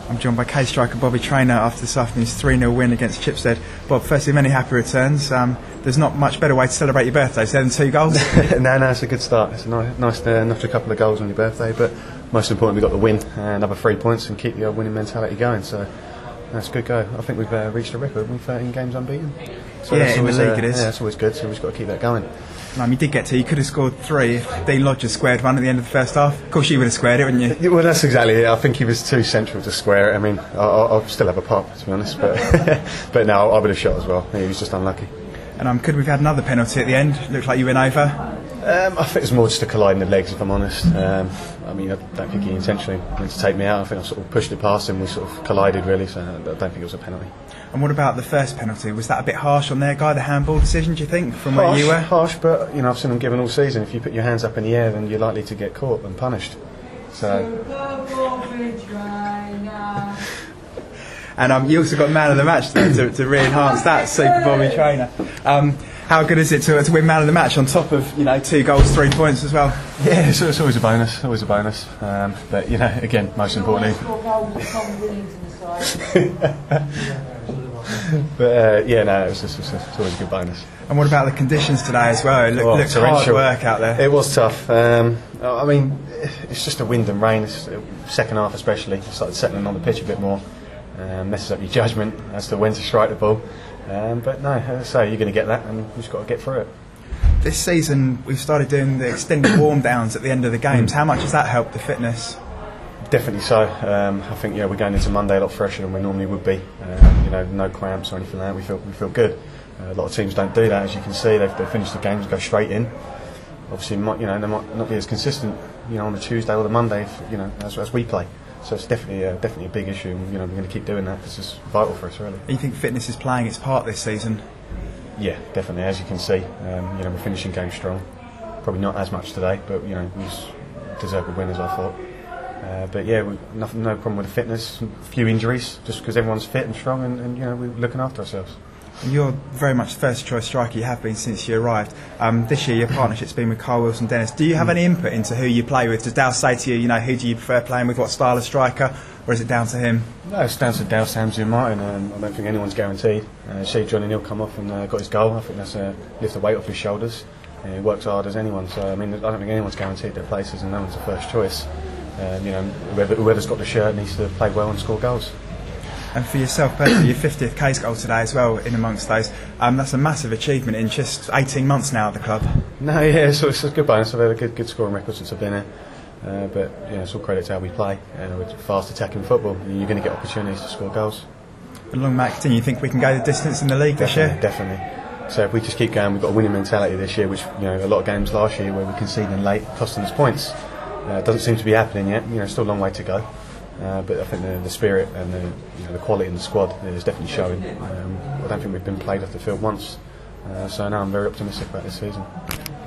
I'm joined by K striker Bobby Traynor after this afternoon's 3-0 win against Chipstead. Bob, firstly, many happy returns. There's not much better way to celebrate your birthday than 2 goals. No, it's a good start. It's nice to notch a couple of goals on your birthday, but most importantly, we got the win, another 3 points, and keep the winning mentality going. So that's a good go. I think we've reached a record. We've 13 games unbeaten. So yeah, in the league it is. Yeah, that's always good. So we've just got to keep that going. You did get 2. You could have scored 3 if Dean Lodgers squared 1 at the end of the first half. Of course, you would have squared it, wouldn't you? Well, that's exactly it. I think he was too central to square it. I mean, I'll still have a pop, to be honest, but no, I would have shot as well. He was just unlucky. And could we've had another penalty at the end? Looked like you went over. I think it was more just a collide in the legs, if I'm honest. I mean, I don't think he intentionally wanted to take me out. I think I sort of pushed it past him. We sort of collided, really, so I don't think it was a penalty. And what about the first penalty? Was that a bit harsh on their guy, the handball decision, do you think, from where you were? Harsh, but I've seen them given all season. If you put your hands up in the air, then you're likely to get caught and punished. So. And you also got man of the match to re-enhance that, Super Bobby Traynor. How good is it to win man of the match on top of 2 goals, 3 points as well? Yeah, it's always a bonus, but again, most importantly. But it's always a good bonus. And what about the conditions today as well? It looked hard work out there. It was tough. I mean, it's just the wind and rain. Second half especially, you started settling on the pitch a bit more. Messes up your judgment as to when to strike the ball. But no, as I say, you're going to get that, and you've just got to get through it. This season, we've started doing the extended warm downs at the end of the games. How much has that helped the fitness? Definitely so. I think we're going into Monday a lot fresher than we normally would be. No cramps or anything like that. We feel good. A lot of teams don't do that, as you can see. They finish the games and go straight in. Obviously, they might not be as consistent, on the Tuesday or the Monday, as we play. So it's definitely a big issue. And, we're going to keep doing that because it's vital for us, really. And you think fitness is playing its part this season? Yeah, definitely. As you can see, we're finishing games strong. Probably not as much today, but we deserve a win, as I thought. But yeah, no problem with the fitness. A few injuries, just because everyone's fit and strong, and we're looking after ourselves. And you're very much the first choice striker you have been since you arrived. This year your partnership's been with Carl Wilson-Dennis. Do you have any input into who you play with? Does Dal say to you, who do you prefer playing with, what style of striker, or is it down to him? No, it's down to Dal, Samsey and Martin. I don't think anyone's guaranteed. See Johnny Neal come off and got his goal. I think that's lift the weight off his shoulders. He works hard as anyone, so I don't think anyone's guaranteed their places, and no one's the first choice. Whoever's got the shirt needs to play well and score goals. And for yourself personally, your 50th K's goal today as well, in amongst those. That's a massive achievement in just 18 months now at the club. No, yeah, so it's a good bonus. I've had a good scoring record since I've been here. But it's all credit to how we play. With fast attacking football, you're going to get opportunities to score goals. And long may it continue. You think we can go the distance in the league this year? Definitely. So if we just keep going, we've got a winning mentality this year, which a lot of games last year where we conceded late, costing us points. It doesn't seem to be happening yet. Still a long way to go. But I think the spirit and the quality in the squad is definitely showing. I don't think we've been played off the field once. So now I'm very optimistic about this season.